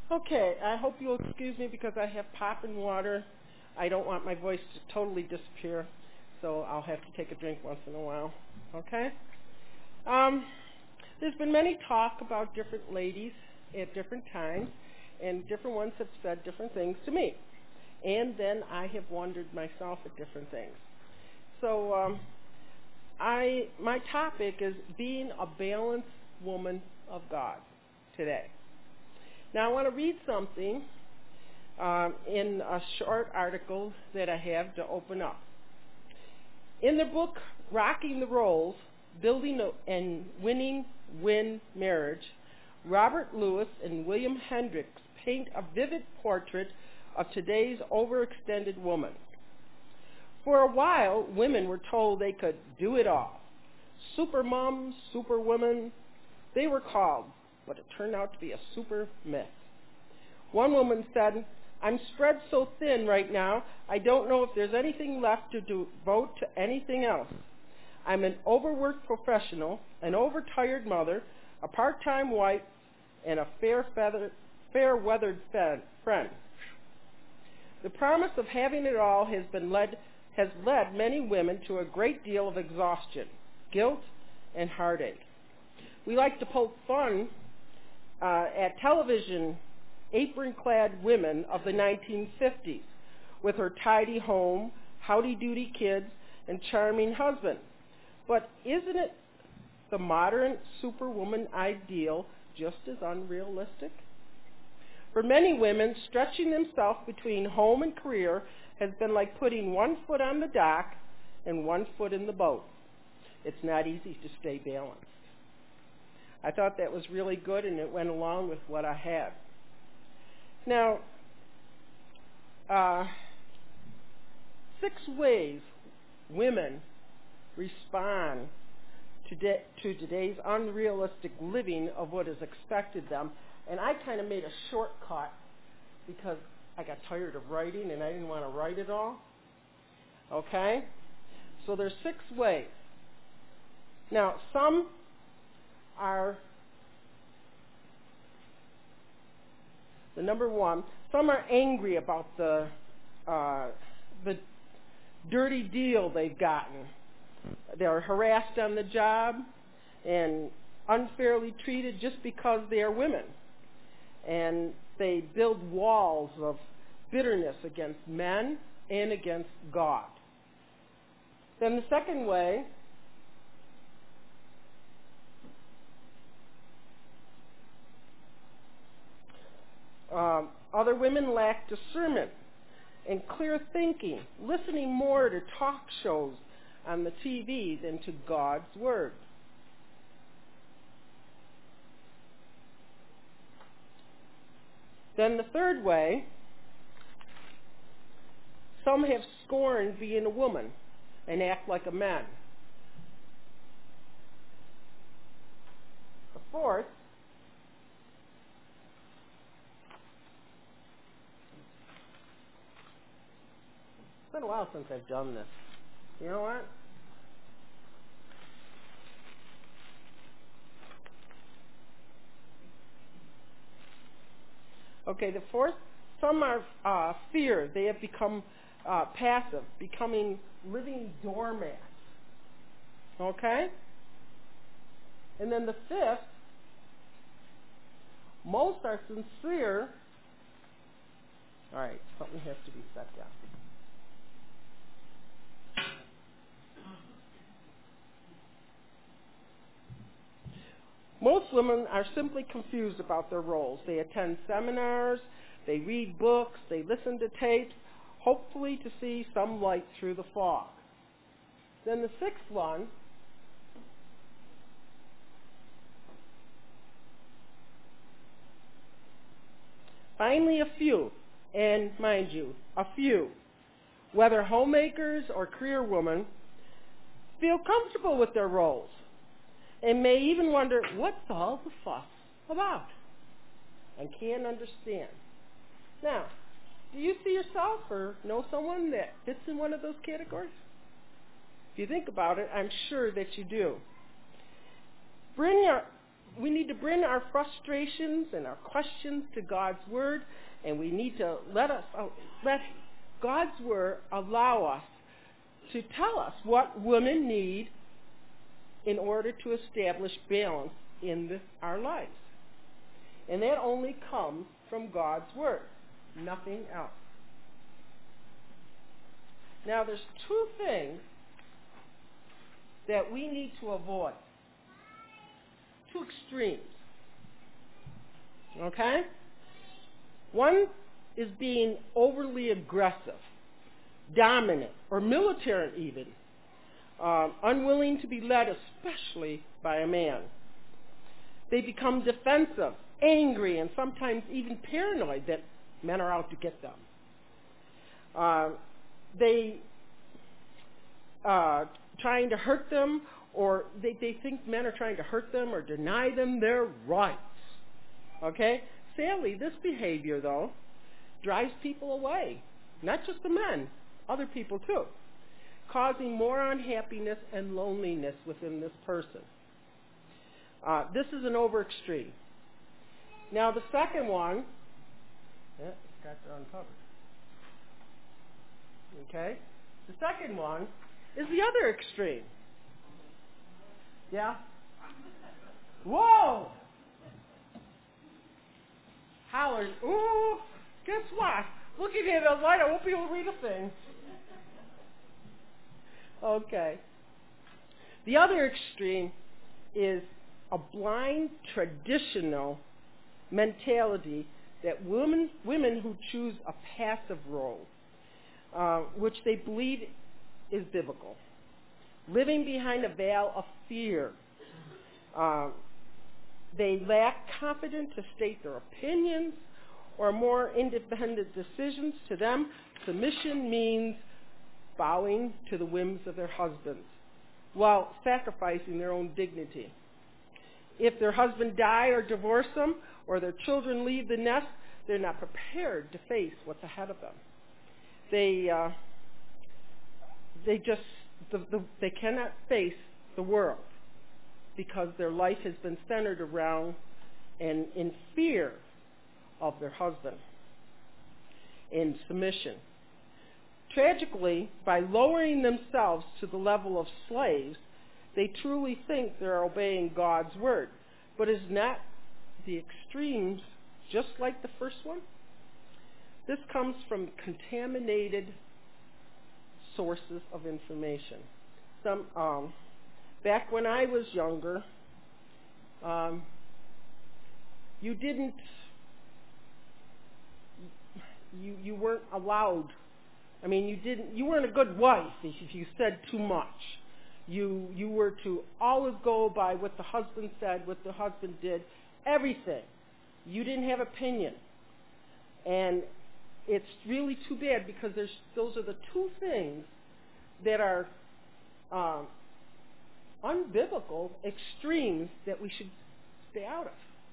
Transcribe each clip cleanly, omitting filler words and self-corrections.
Okay, I hope you'll excuse me because I have popping water. I don't want my voice to totally disappear, so I'll have to take a drink once in a while. Okay? There's been many talk about different ladies at different times, and different ones have said different things to me. And then I have wondered myself at different things. So my topic is being a balanced woman of God today. Now I want to read something in a short article that I have to open up. In the book Rocking the Roles, Building and Win Marriage, Robert Lewis and William Hendricks paint a vivid portrait of today's overextended woman. For a while, women were told they could do it all. Super moms, super women, they were called, but it turned out to be a super myth. One woman said, "I'm spread so thin right now, I don't know if there's anything left to devote to anything else. I'm an overworked professional, an overtired mother, a part-time wife, and a fair-weathered friend." The promise of having it all has led many women to a great deal of exhaustion, guilt, and heartache. We like to poke fun at television apron-clad women of the 1950s with her tidy home, howdy-doody kids, and charming husband. But isn't it the modern superwoman ideal just as unrealistic? For many women, stretching themselves between home and career has been like putting one foot on the dock and one foot in the boat. It's not easy to stay balanced. I thought that was really good, and it went along with what I had. Now, 6 ways women respond to today's unrealistic living of what is expected them. And I kind of made a shortcut because I got tired of writing and I didn't want to write it all. Okay? So there's 6 ways. Now, some are, the number one, some are angry about the dirty deal they've gotten. They're harassed on the job and unfairly treated just because they are women. And they build walls of bitterness against men and against God. Then the second way, other women lack discernment and clear thinking, listening more to talk shows on the TV than to God's Word. Then the third way, some have scorned being a woman and act like a man. The fourth, it's been a while since I've done this. You know what? Okay, the fourth, some are fear. They have become passive, becoming living doormats. Okay? And then the fifth, most are sincere. All right, something has to be set down. Most women are simply confused about their roles. They attend seminars, they read books, they listen to tapes, hopefully to see some light through the fog. Then the sixth one, finally a few, and mind you, a few, whether homemakers or career women, feel comfortable with their roles and may even wonder, what's all the fuss about? And can't understand. Now, do you see yourself or know someone that fits in one of those categories? If you think about it, I'm sure that you do. Bryn we need to bring our frustrations and our questions to God's Word, and we need to let God's Word allow us to tell us what women need in order to establish balance in our lives. And that only comes from God's Word, nothing else. Now, there's two things that we need to avoid. Two extremes. Okay? One is being overly aggressive, dominant, or militant even, unwilling to be led, especially by a man. They become defensive, angry, and sometimes even paranoid that men are out to get them. They trying to hurt them, or they think men are trying to hurt them or deny them their rights. Okay? Sadly, this behavior, though, drives people away. Not just the men, other people too, causing more unhappiness and loneliness within this person. This is an over extreme. Now, the second one, it's got it uncovered. Okay? The second one is the other extreme. Yeah? Whoa! Howard, ooh, guess what? Looking at the light, I won't be able to read a thing. Okay. The other extreme is a blind, traditional mentality that women who choose a passive role, which they believe is biblical, living behind a veil of fear. They lack confidence to state their opinions or more independent decisions. To them, submission means bowing to the whims of their husbands while sacrificing their own dignity. If their husband die or divorce them, or their children leave the nest, they're not prepared to face what's ahead of them. They cannot face the world because their life has been centered around and in fear of their husband, in submission. Tragically, by lowering themselves to the level of slaves, they truly think they're obeying God's word. But is not the extremes just like the first one? This comes from contaminated sources of information. Back when I was younger, you weren't allowed. I mean, you weren't a good wife if you said too much. You were to always go by what the husband said, what the husband did, everything. You didn't have opinion. And it's really too bad because those are the two things that are unbiblical extremes that we should stay out of.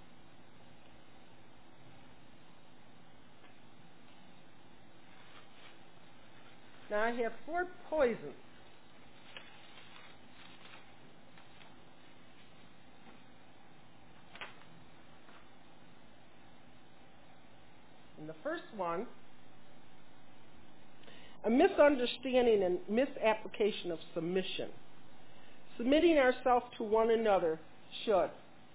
Now I have 4 poisons. And the first one, a misunderstanding and misapplication of submission. Submitting ourselves to one another should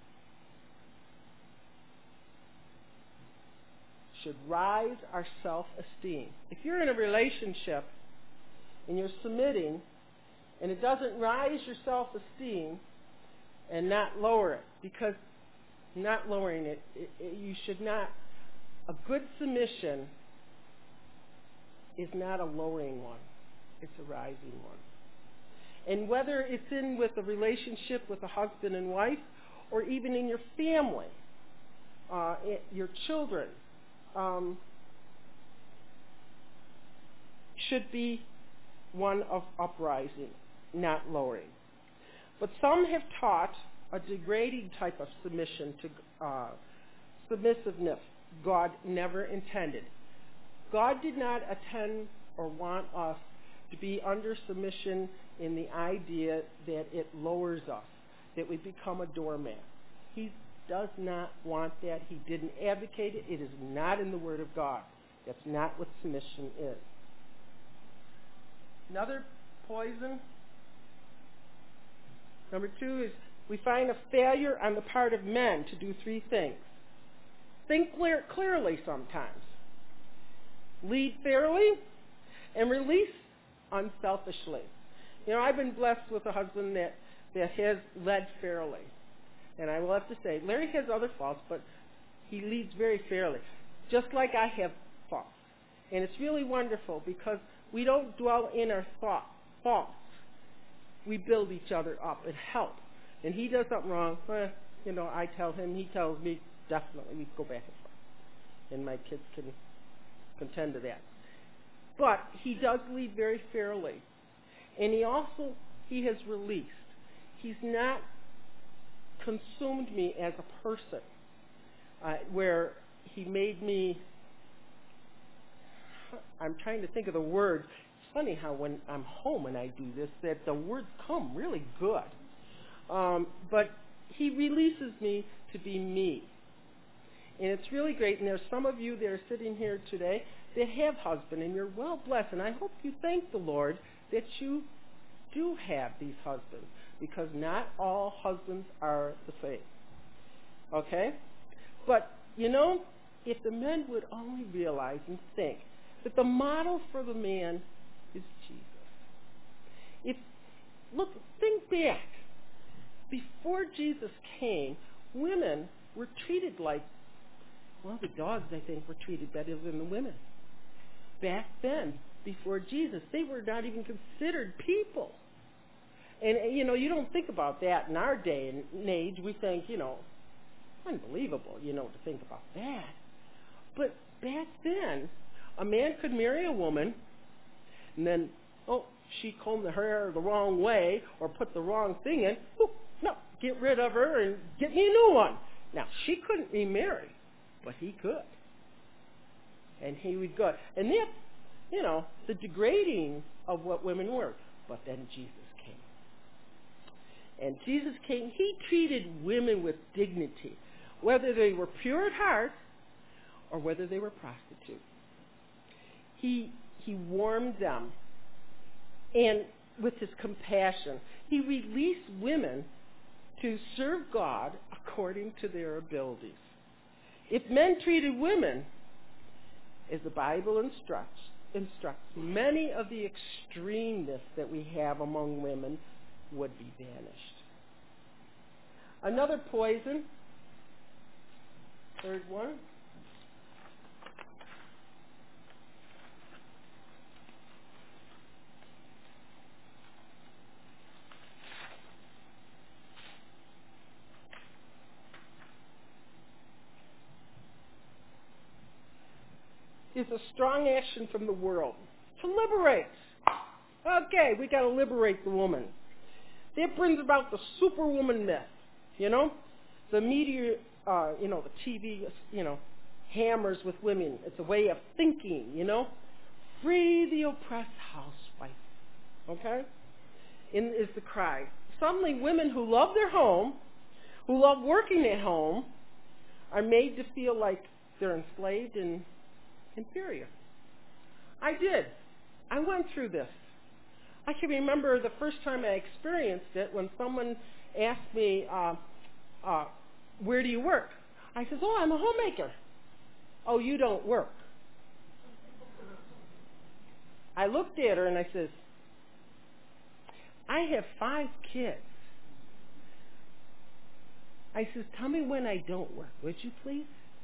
rise our self-esteem. If you're in a relationship and you're submitting and it doesn't rise your self-esteem, and not lower it, because not lowering it, you should not. A good submission is not a lowering one. It's a rising one. And whether it's with a relationship with a husband and wife, or even in your family, your children, should be one of uprising, not lowering. But some have taught a degrading type of submission to submissiveness. God never intended. God did not intend or want us to be under submission in the idea that it lowers us, that we become a doormat. He does not want that. He didn't advocate it. It is not in the Word of God. That's not what submission is. Another poison, number 2, is we find a failure on the part of men to do 3 things. Think clearly sometimes. Lead fairly, and release unselfishly. You know, I've been blessed with a husband that has led fairly. And I will have to say, Larry has other faults, but he leads very fairly. Just like I have faults. And it's really wonderful because we don't dwell in our faults. We build each other up and help. And he does something wrong, I tell him, he tells me, definitely we go back and forth. And my kids can contend to that. But he does lead very fairly. And he has released. He's not consumed me as a person, where he made me, I'm trying to think of the word. It's funny how when I'm home and I do this, that the words come really good. But he releases me to be me. And it's really great. And there's some of you that are sitting here today that have husbands, and you're well blessed. And I hope you thank the Lord that you do have these husbands, because not all husbands are the same. Okay? But, if the men would only realize and think that the model for the man is Jesus. Think back. Before Jesus came, women were treated like, the dogs, I think, were treated better than the women. Back then, before Jesus, they were not even considered people. And, you don't think about that in our day and age. We think, unbelievable, to think about that. But back then, a man could marry a woman, and then, she combed her hair the wrong way or put the wrong thing in. No, get rid of her and get me a new one. Now, she couldn't remarry, but he could. And he would go. And that, the degrading of what women were. But then Jesus came. And Jesus came, he treated women with dignity, whether they were pure at heart or whether they were prostitutes. He warmed them. And with his compassion, he released women to serve God according to their abilities. If men treated women as the Bible instructs, many of the extremeness that we have among women would be vanished. Another poison, third one, is a strong action from the world to liberate. Okay, we got to liberate the woman. That brings about the superwoman myth. The media, the TV, hammers with women. It's a way of thinking. Free the oppressed housewife. Okay, is the cry. Suddenly, women who love their home, who love working at home, are made to feel like they're enslaved and inferior. I did. I went through this. I can remember the first time I experienced it when someone asked me, where do you work? I said, I'm a homemaker. Oh, you don't work. I looked at her and I said, I have 5 kids. I said, tell me when I don't work, would you please?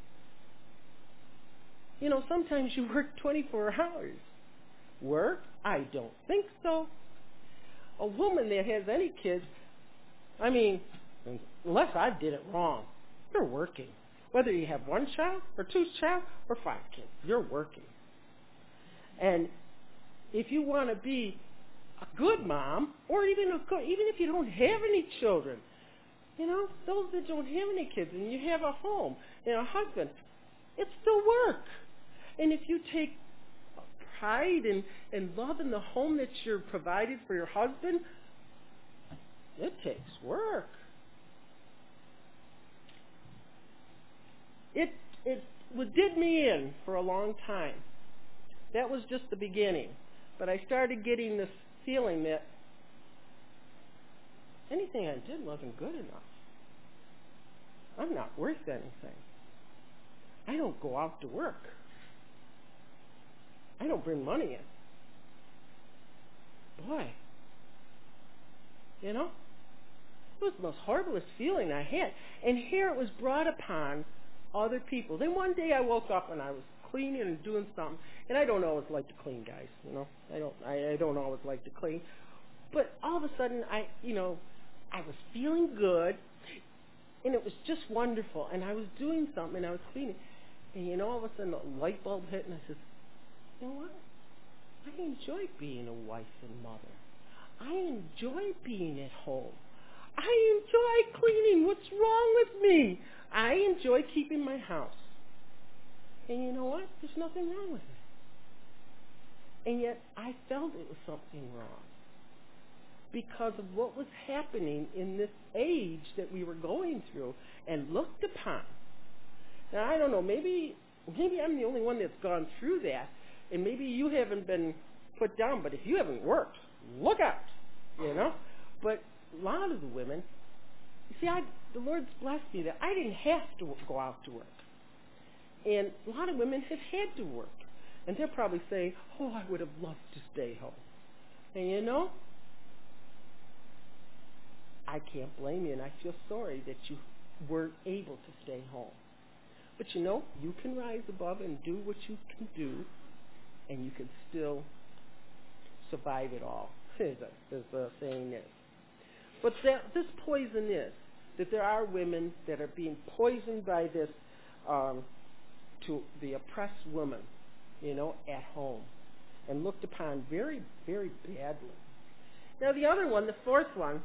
Sometimes you work 24 hours. Work? I don't think so. A woman that has any kids, unless I did it wrong, you're working. Whether you have 1 child or 2 child or 5 kids, you're working. And if you want to be a good mom, or even if you don't have any children, those that don't have any kids and you have a home and a husband, it's still work. And if you take pride and love in the home that you're provided for your husband, it takes work. did me in for a long time. That was just the beginning. But I started getting this feeling that anything I did wasn't good enough. I'm not worth anything. I don't go out to work. I don't bring money in. Boy, it was the most horriblest feeling I had. And here it was brought upon other people. Then one day I woke up and I was cleaning and doing something. And I don't always like to clean, guys. I don't always like to clean. But all of a sudden, I was feeling good, and it was just wonderful. And I was doing something, and I was cleaning. And all of a sudden, a light bulb hit, and I said, you know what? I enjoy being a wife and mother. I enjoy being at home. I enjoy cleaning. What's wrong with me? I enjoy keeping my house. And you know what? There's nothing wrong with it. And yet, I felt it was something wrong because of what was happening in this age that we were going through and looked upon. Now, I don't know, maybe I'm the only one that's gone through that, and maybe you haven't been put down, but if you haven't worked, look out, But a lot of the women, you see, the Lord's blessed me that I didn't have to go out to work. And a lot of women have had to work. And they'll probably say, oh, I would have loved to stay home. And I can't blame you, and I feel sorry that you weren't able to stay home. But you can rise above and do what you can do, and you can still survive it all, as the saying is. But this poison is that there are women that are being poisoned by this to the oppressed woman, at home, and looked upon very, very badly. Now the other one, the fourth one,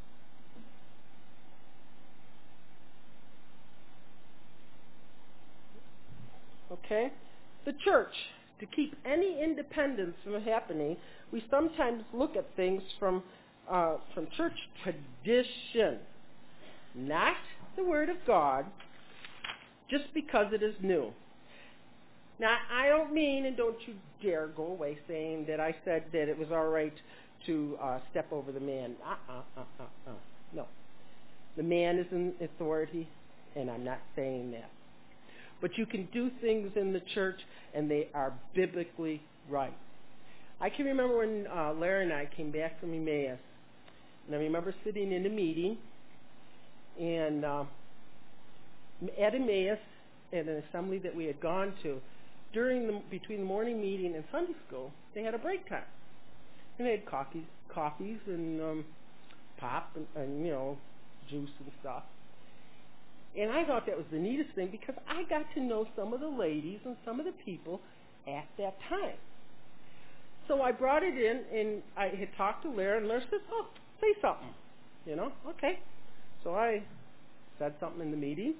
okay, the church. To keep any independence from happening, we sometimes look at things from church tradition, not the Word of God, just because it is new. Now, I don't mean, and don't you dare go away saying that I said that it was all right to step over the man. No. The man is in authority, and I'm not saying that. But you can do things in the church, and they are biblically right. I can remember when Larry and I came back from Emmaus, and I remember sitting in a meeting, and at Emmaus, at an assembly that we had gone to, between the morning meeting and Sunday school, they had a break time. And they had coffees and pop and juice and stuff. And I thought that was the neatest thing because I got to know some of the ladies and some of the people at that time. So I brought it in, and I had talked to Larry, and Larry said, oh, say something. Okay. So I said something in the meeting,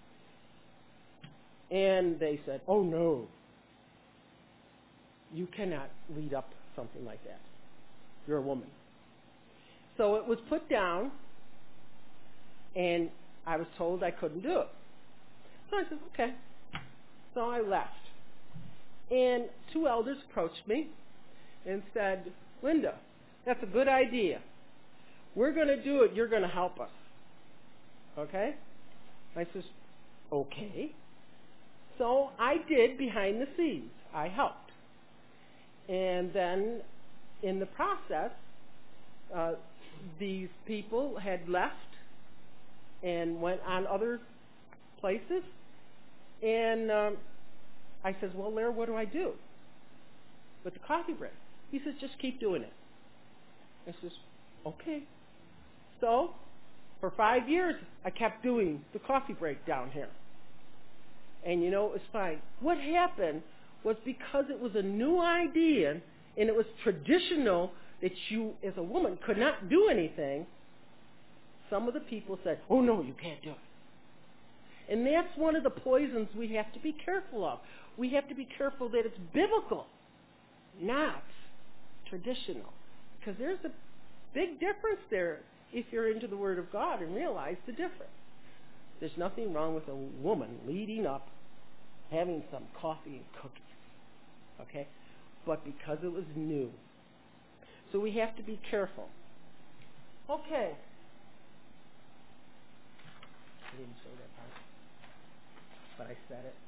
and they said, oh, no, you cannot lead up something like that. You're a woman. So it was put down, and I was told I couldn't do it. So I said, okay. So I left. And two elders approached me and said, Linda, that's a good idea. We're going to do it. You're going to help us. Okay? I said, okay. So I did behind the scenes. I helped. And then in the process, these people had left and went on other places. And I said, well, Larry, what do I do with the coffee break? He says, just keep doing it. I says, okay. So for 5 years, I kept doing the coffee break down here. And it was fine. What happened was because it was a new idea and it was traditional that you, as a woman, could not do anything, some of the people said, oh, no, you can't do it. And that's one of the poisons we have to be careful of. We have to be careful that it's biblical, not traditional. Because there's a big difference there if you're into the Word of God and realize the difference. There's nothing wrong with a woman leading up, having some coffee and cookies. Okay? But because it was new. So we have to be careful. Okay. I didn't show that part, but I said it.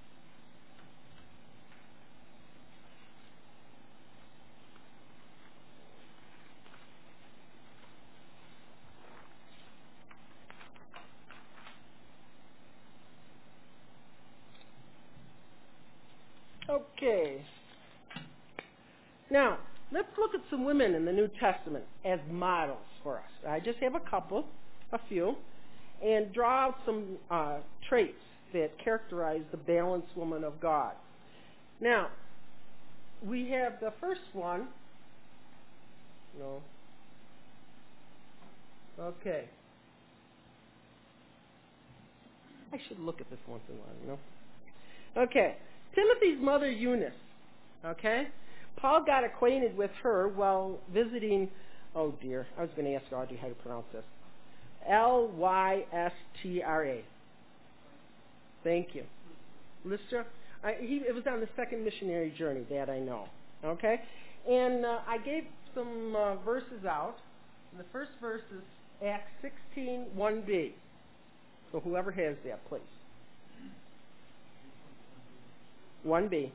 Okay. Now, let's look at some women in the New Testament as models for us. I just have a few, and draw out some traits that characterize the balanced woman of God. Now, we have the first one. No. Okay. I should look at this once in a while, you know. Okay. Timothy's mother, Eunice. Okay? Paul got acquainted with her while visiting, oh dear, I was going to ask Audrey how to pronounce this. Lystra. Thank you. Lystra? It was on the second missionary journey, that I know. Okay? And I gave some verses out. And the first verse is Acts 16, 1b. So whoever has that, please. 1b.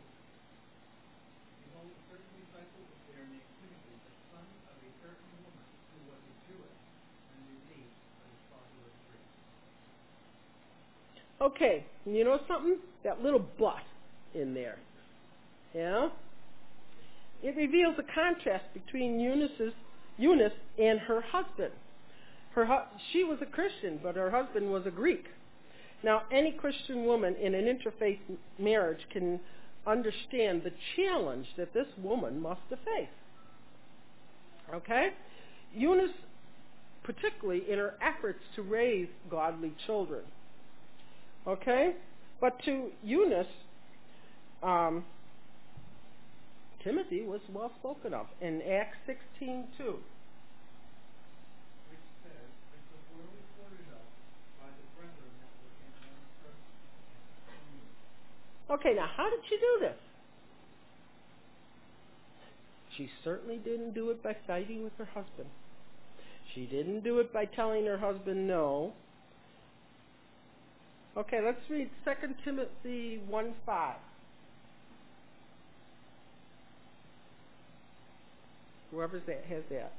Okay, you know something? That little but in there. Yeah? It reveals a contrast between Eunice and her husband. She was a Christian, but her husband was a Greek. Now, any Christian woman in an interfaith marriage can understand the challenge that this woman must have faced. Okay? Eunice, particularly in her efforts to raise godly children. Okay? But to Eunice, Timothy was well spoken of in Acts 16:2. Okay, now how did she do this? She certainly didn't do it by fighting with her husband. She didn't do it by telling her husband no. Okay, let's read 2 Timothy 1:5. Whoever has that.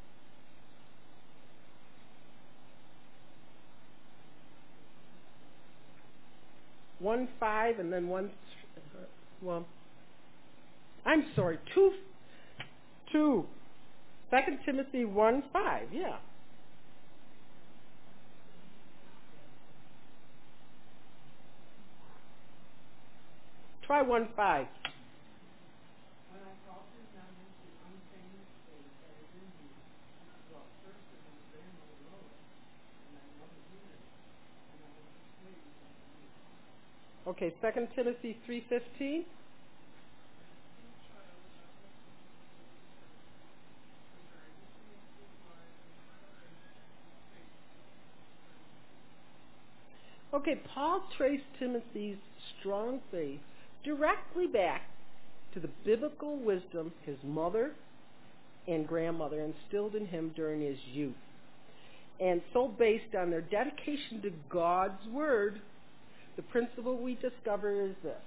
1:5 and then 1. Well, I'm sorry. 2. 2 Timothy 1:5. Yeah. Try 1:5. Okay, 2 Timothy 3:15. Okay, Paul traced Timothy's strong faith directly back to the biblical wisdom his mother and grandmother instilled in him during his youth. And so based on their dedication to God's Word, the principle we discover is this.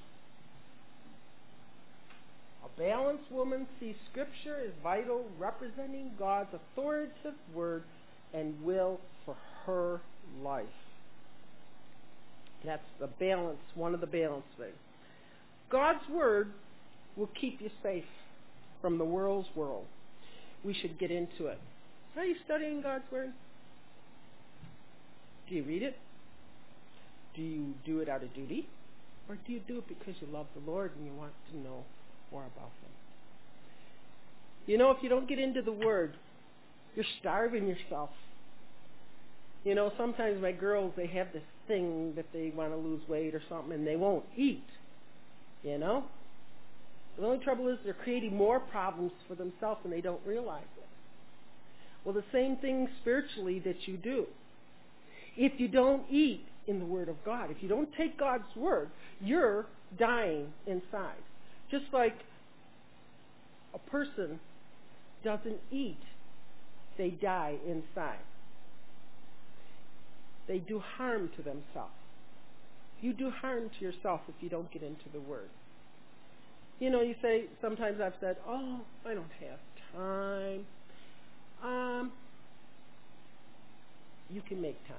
A balanced woman sees Scripture as vital, representing God's authoritative Word and will for her life. That's the balance, one of the balance things. God's Word will keep you safe from the world's world. We should get into it. Are you studying God's Word? Do you read it? Do you do it out of duty? Or do you do it because you love the Lord and you want to know more about Him? You know, if you don't get into the Word, you're starving yourself. You know, sometimes my girls, they have this thing that they want to lose weight or something and they won't eat. You know? The only trouble is they're creating more problems for themselves and they don't realize it. Well, the same thing spiritually that you do. If you don't eat, in the Word of God. If you don't take God's Word, you're dying inside. Just like a person doesn't eat, they die inside. They do harm to themselves. You do harm to yourself if you don't get into the Word. You know, you say, sometimes I've said, oh, I don't have time. You can make time.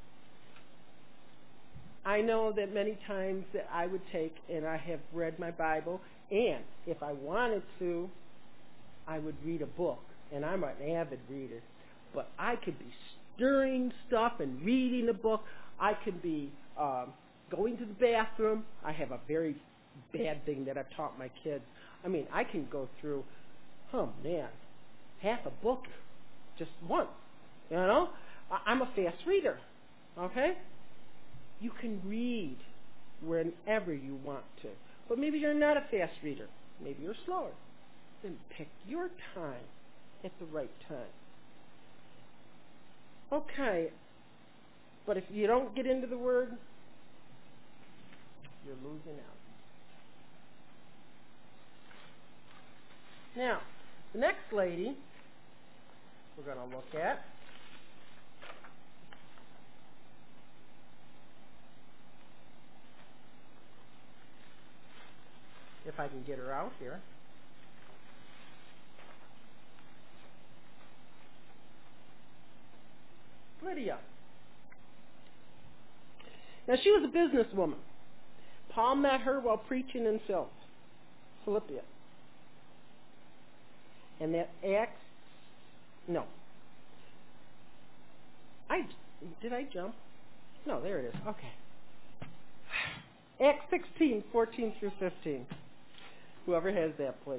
I know that many times that I would take, and I have read my Bible, and if I wanted to, I would read a book. And I'm an avid reader. But I could be stirring stuff and reading a book. I could be going to the bathroom. I have a very bad thing that I've taught my kids. I mean, I can go through, half a book just once. You know? I'm a fast reader. Okay? You can read whenever you want to. But maybe you're not a fast reader. Maybe you're slower. Then pick your time at the right time. Okay. But if you don't get into the Word, you're losing out. Now, the next lady we're going to look at if I can get her out here. Lydia. Now, she was a businesswoman. Paul met her while preaching in Philippi. And that Acts, no. Did I jump? No, there it is. Okay. Acts 16, 14 through 15. Whoever has that, please.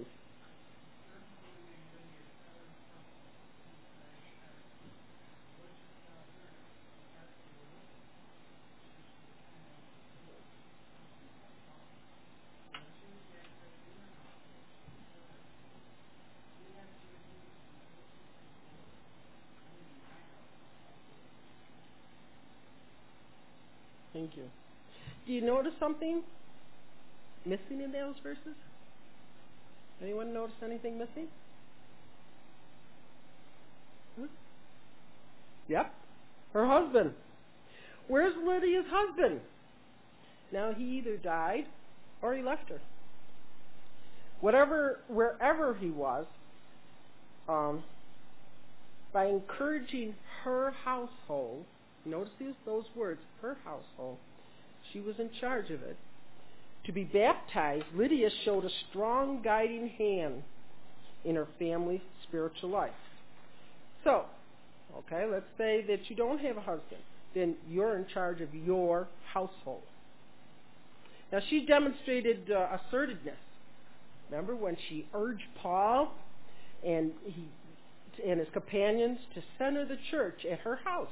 Thank you. Do you notice something missing in those verses? Anyone notice anything missing? Yep. Her husband. Where's Lydia's husband? Now, he either died or he left her. Wherever he was, by encouraging her household, notice those words, her household, she was in charge of it, to be baptized, Lydia showed a strong guiding hand in her family's spiritual life. So, okay, let's say that you don't have a husband. Then you're in charge of your household. Now, she demonstrated assertiveness. Remember when she urged Paul and his companions to center the church at her house?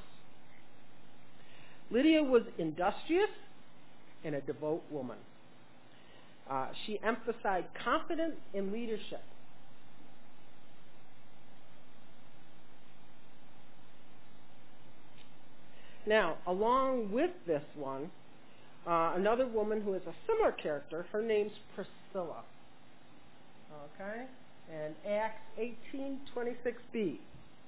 Lydia was industrious and a devout woman. She emphasized confidence in leadership. Now, along with this one, another woman who is a similar character, her name's Priscilla. Okay? And Acts 18:26b.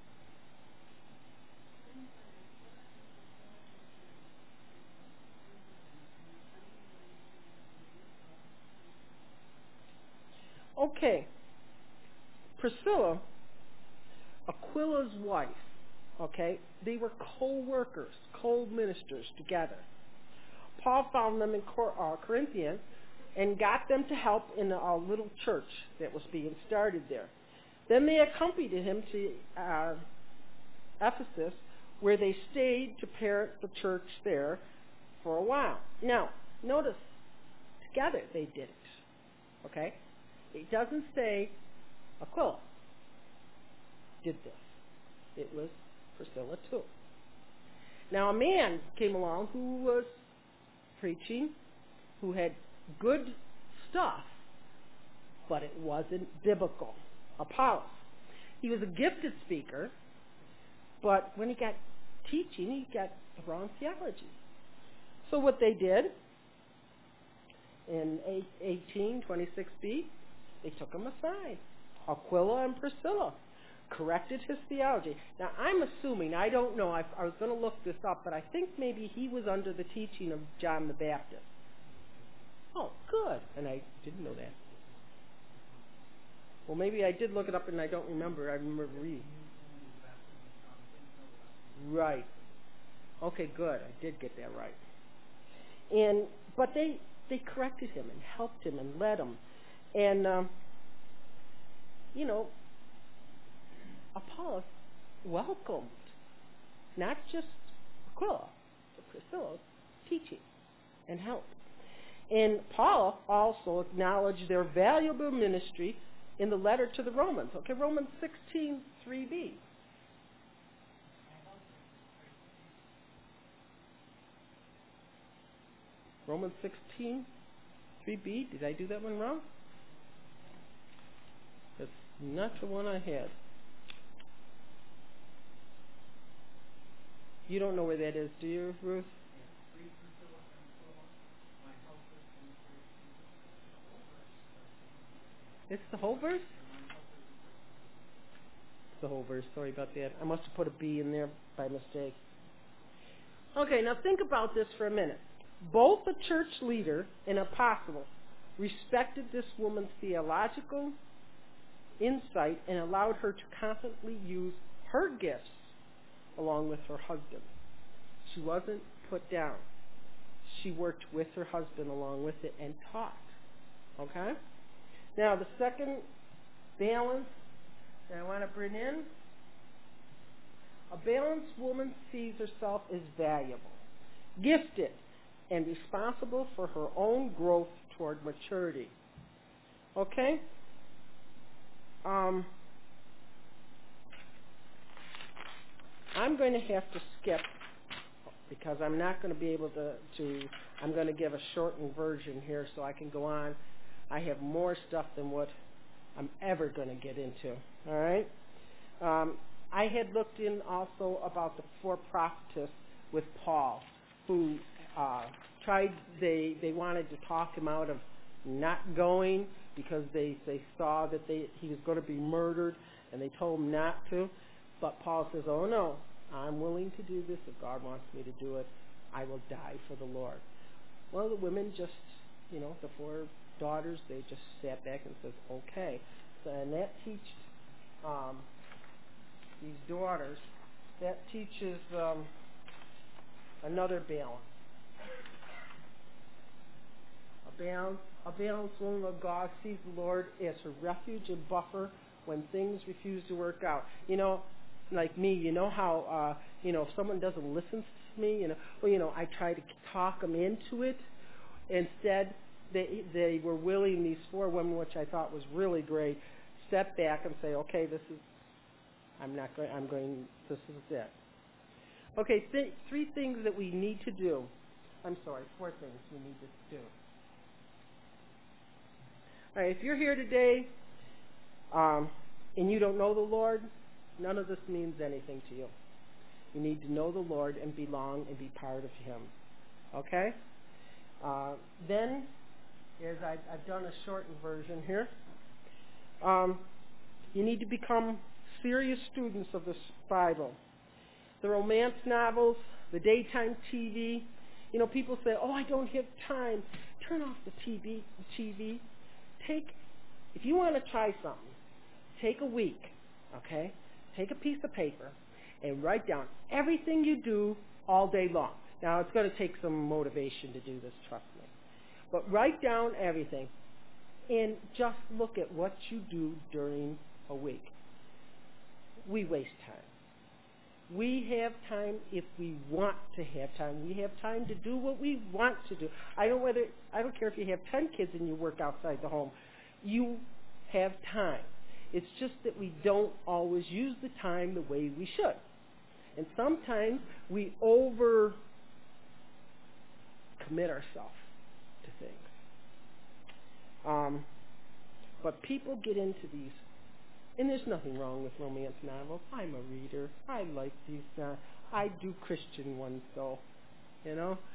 Okay. Priscilla, Aquila's wife, okay, they were co-workers, co-ministers together. Paul found them in Corinthians and got them to help in a little church that was being started there. Then they accompanied him to Ephesus, where they stayed to parent the church there for a while. Now, notice, together they did it. Okay? It doesn't say Aquila did this. It was Priscilla too. Now, a man came along who was preaching, who had good stuff, but it wasn't biblical. Apollos. He was a gifted speaker, but when he got teaching, he got the wrong theology. So what they did in 1826b, they took him aside. Aquila and Priscilla corrected his theology. Now, I'm assuming, I don't know, I was going to look this up, but I think maybe he was under the teaching of John the Baptist. Oh, good. And I didn't know that. Well, maybe I did look it up and I don't remember. I remember reading. Right. Okay, good. I did get that right. But they corrected him and helped him and led him. And, Apollos welcomed not just Aquila, but Priscilla's teaching and help. And Paul also acknowledged their valuable ministry in the letter to the Romans. Okay, Romans 16:3b. Romans 16:3b. Did I do that one wrong? That's not the one I had. You don't know where that is, do you, Ruth? It's the whole verse? It's the whole verse. Sorry about that. I must have put a B in there by mistake. Okay, now think about this for a minute. Both the church leader and apostle respected this woman's theological insight and allowed her to confidently use her gifts along with her husband. She wasn't put down. She worked with her husband along with it and taught. Okay? Now, the second balance that I want to bring in, a balanced woman sees herself as valuable, gifted, and responsible for her own growth toward maturity. Okay? I'm going to have to skip because I'm not going to be able to I'm going to give a shortened version here so I can go on. I have more stuff than what I'm ever going to get into. All right? I had looked in also about the four prophetess with Paul, who they wanted to talk him out of not going because they saw that he was going to be murdered, and they told him not to. But Paul says, oh no, I'm willing to do this. If God wants me to do it, I will die for the Lord. Well, the women just, the four daughters, they just sat back and said, okay. So, and that teaches these daughters, that teaches another balance. A balanced woman of God sees the Lord as her refuge and buffer when things refuse to work out. Like me, how, if someone doesn't listen to me, I try to talk them into it. Instead, they were willing, these four women, which I thought was really great, step back and say, okay, this is it. Okay, three things that we need to do. Four things we need to do. All right, if you're here today and you don't know the Lord, none of this means anything to you. You need to know the Lord and belong and be part of Him. Okay? Then, as I've done a shortened version here, you need to become serious students of the Bible. The romance novels, the daytime TV. People say, oh, I don't have time. Turn off the TV. If you want to try something, take a week, okay? Take a piece of paper and write down everything you do all day long. Now, it's going to take some motivation to do this, trust me. But write down everything and just look at what you do during a week. We waste time. We have time if we want to have time. We have time to do what we want to do. I don't care if you have 10 kids and you work outside the home. You have time. It's just that we don't always use the time the way we should. And sometimes we over commit ourselves to things. But people get into these, and there's nothing wrong with romance novels. I'm a reader. I like these. I do Christian ones, though.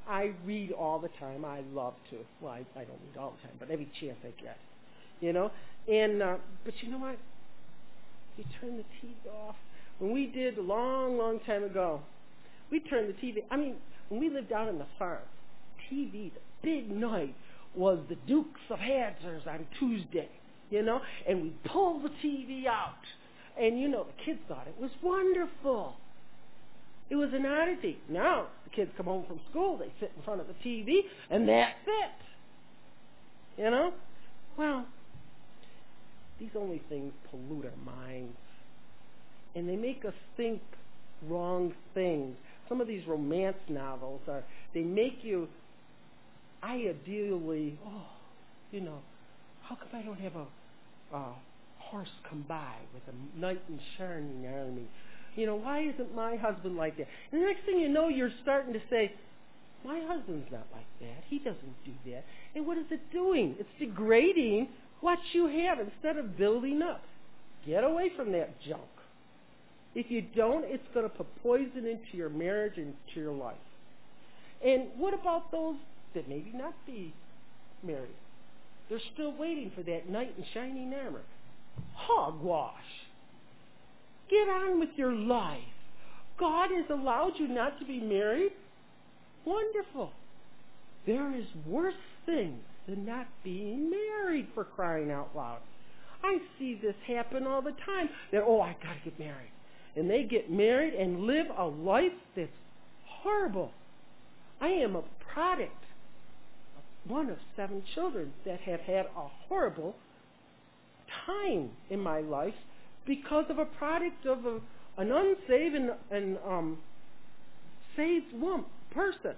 I read all the time. I love to. Well, I don't read all the time, but every chance I get, you know. And but you know what? You turn the TV off. When we did a long, long time ago, we turned the TV. I mean, when we lived out on the farm, TV, the big night was the Dukes of Hazzard on Tuesday, you know, and we'd pull the TV out. And, you know, the kids thought it was wonderful. It was an oddity. Now, the kids come home from school, they sit in front of the TV, and that's it. You know? Well, these only things pollute our minds. And they make us think wrong things. Some of these romance novels they make you ideally, you know, how come I don't have a horse come by with a knight in shining armor? You know, why isn't my husband like that? And the next thing you know, you're starting to say, my husband's not like that. He doesn't do that. And what is it doing? It's degrading what you have instead of building up. Get away from that junk. If you don't, it's going to put poison into your marriage and into your life. And what about those that maybe not be married? They're still waiting for that knight in shining armor. Hogwash. Get on with your life. God has allowed you not to be married. Wonderful. There is worse things than not being married, for crying out loud. I see this happen all the time. That, I got to get married. And they get married and live a life that's horrible. I am a product of one of 7 children that have had a horrible time in my life because of a product of an unsaved and saved person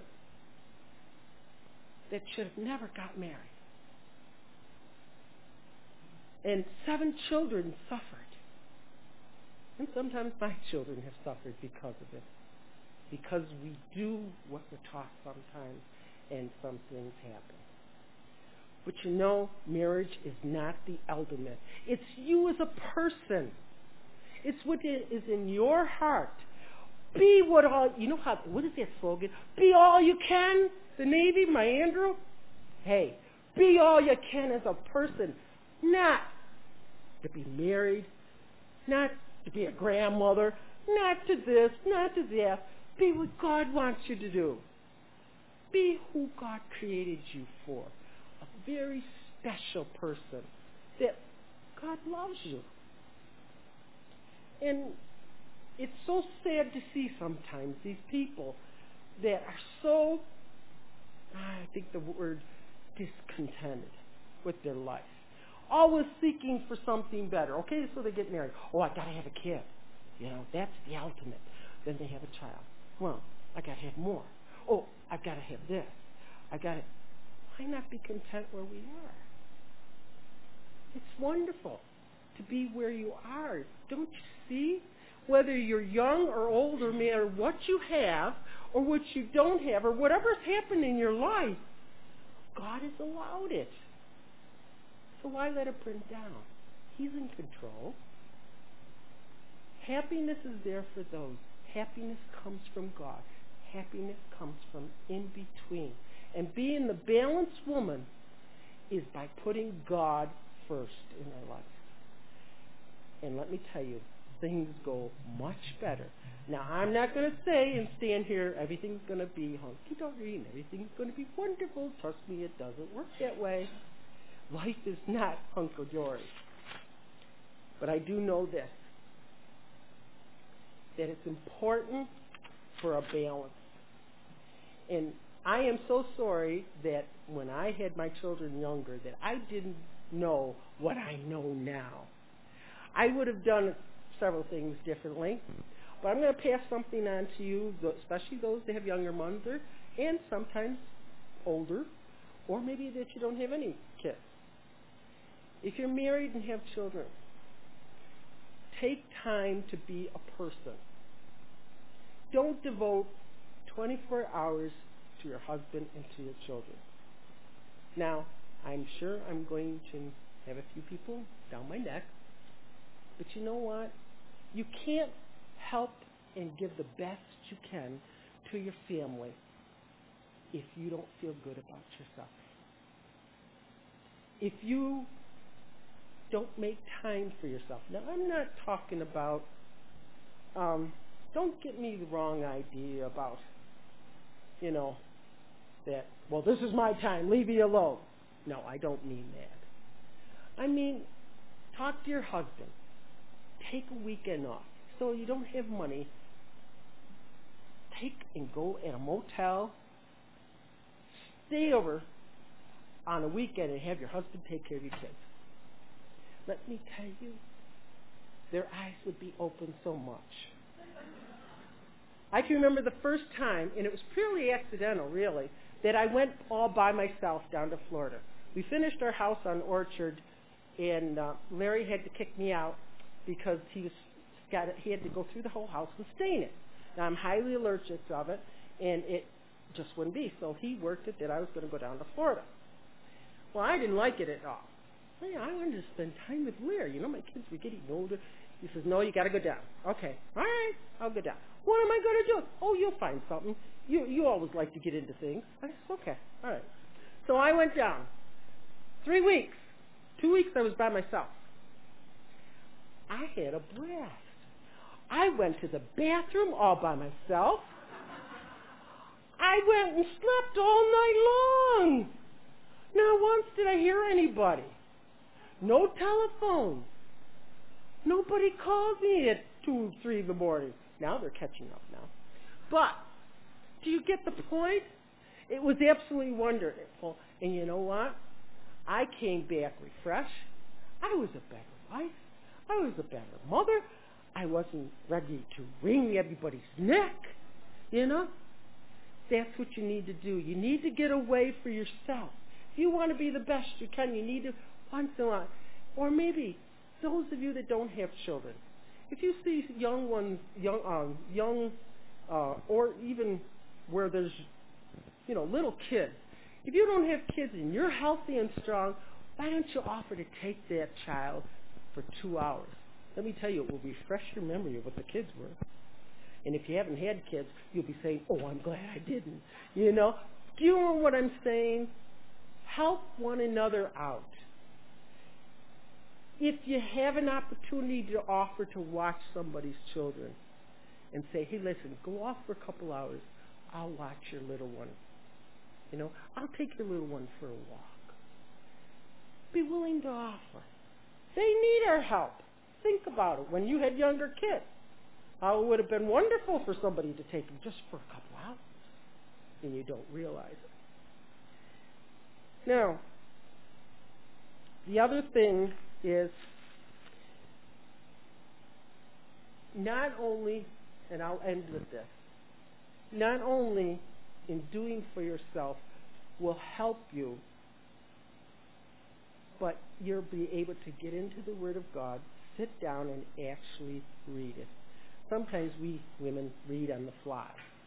that should have never got married. And 7 children suffered. And sometimes my children have suffered because of it. Because we do what we're taught sometimes, and some things happen. But you know, marriage is not the ultimate. It's you as a person. It's what is in your heart. Be what is that slogan? Be all you can. The Navy, my Andrew. Hey, be all you can as a person. Not to be married. Not to be a grandmother. Not to this, not to that. Be what God wants you to do. Be who God created you for. A very special person that God loves you. And it's so sad to see sometimes these people that are so, I think the word, discontented with their life. Always seeking for something better. Okay, so they get married. I got to have a kid. You know, that's the ultimate. Then they have a child. Well, I got to have more. I've got to have this. Why not be content where we are? It's wonderful to be where you are. Don't you see? Whether you're young or old, or no matter what you have or what you don't have or whatever's happened in your life, God has allowed it. So why let it burn down? He's in control. Happiness is there for those. Happiness comes from God. Happiness comes from in between. And being the balanced woman is by putting God first in our life. And let me tell you, things go much better. Now, I'm not going to say and stand here, everything's going to be hunky-dory and everything's going to be wonderful. Trust me, it doesn't work that way. Life is not hunky-dory. But I do know this, that it's important for a balance. And I am so sorry that when I had my children younger, that I didn't know what I know now. I would have done several things differently, but I'm going to pass something on to you, especially those that have younger ones, and sometimes older, or maybe that you don't have any kids. If you're married and have children, take time to be a person. Don't devote 24 hours to your husband and to your children. Now, I'm sure I'm going to have a few people down my neck, but you know what? You can't help and give the best you can to your family if you don't feel good about yourself. If you don't make time for yourself. Now, I'm not talking about, don't get me the wrong idea about, that, well, this is my time, leave me alone. No, I don't mean that. I mean, talk to your husband. Take a weekend off. So you don't have money. Take and go at a motel. Stay over on a weekend and have your husband take care of your kids. Let me tell you, their eyes would be open so much. I can remember the first time, and it was purely accidental, really, that I went all by myself down to Florida. We finished our house on Orchard, and Larry had to kick me out because he had to go through the whole house and stain it. Now, I'm highly allergic of it, and it just wouldn't be. So he worked it that I was going to go down to Florida. Well, I didn't like it at all. I wanted to spend time with Larry. My kids were getting older. He says, no, you got to go down. Okay, all right, I'll go down. What am I going to do? Oh, you'll find something. You always like to get into things. I said, okay, all right. So I went down. 3 weeks. 2 weeks I was by myself. I had a blast. I went to the bathroom all by myself. I went and slept all night long. Not once did I hear anybody. No telephone. Nobody called me at 2, 3 in the morning. Now they're catching up now. But, do you get the point? It was absolutely wonderful. And you know what? I came back refreshed. I was a better wife. I was a better mother. I wasn't ready to wring everybody's neck. That's what you need to do. You need to get away for yourself. If you want to be the best you can, you need to once in a while. Or maybe those of you that don't have children, if you see young ones, or even where there's, little kids, if you don't have kids and you're healthy and strong, why don't you offer to take that child for 2 hours? Let me tell you, it will refresh your memory of what the kids were. And if you haven't had kids, you'll be saying, oh, I'm glad I didn't. Do you know what I'm saying? Help one another out. If you have an opportunity to offer to watch somebody's children and say, hey, listen, go off for a couple hours. I'll watch your little one. I'll take your little one for a walk. Be willing to offer. They need our help. Think about it. When you had younger kids, how it would have been wonderful for somebody to take them just for a couple hours. And you don't realize it. Now, the other thing is not only, and I'll end with this, not only in doing for yourself will help you, but you'll be able to get into the Word of God, sit down and actually read it. Sometimes we women read on the fly,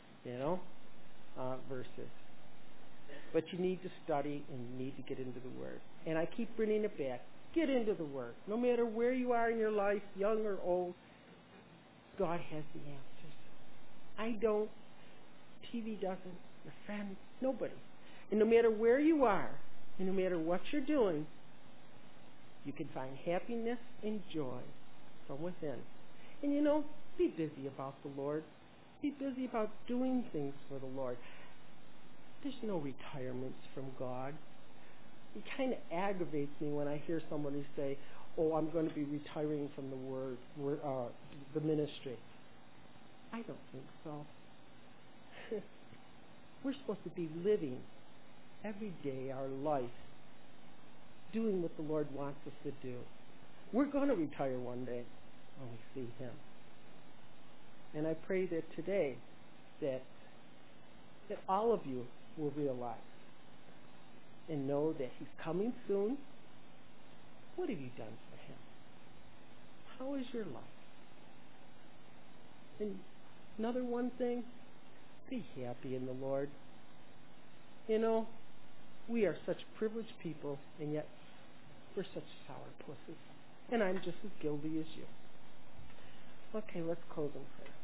verses. But you need to study and you need to get into the Word. And I keep bringing it back. Get into the Word. No matter where you are in your life, young or old, God has the answers. I don't. TV doesn't. Your friends. Nobody. And no matter where you are, and no matter what you're doing, you can find happiness and joy from within. And be busy about the Lord. Be busy about doing things for the Lord. There's no retirements from God. It kind of aggravates me when I hear somebody say, oh, I'm going to be retiring from the ministry. I don't think so. We're supposed to be living every day our life doing what the Lord wants us to do. We're going to retire one day when we see Him. And I pray that today that all of you will realize and know that He's coming soon. What have you done for Him? How is your life? And another one thing, be happy in the Lord. We are such privileged people, and yet we're such sourpusses. And I'm just as guilty as you. Okay, let's close in prayer.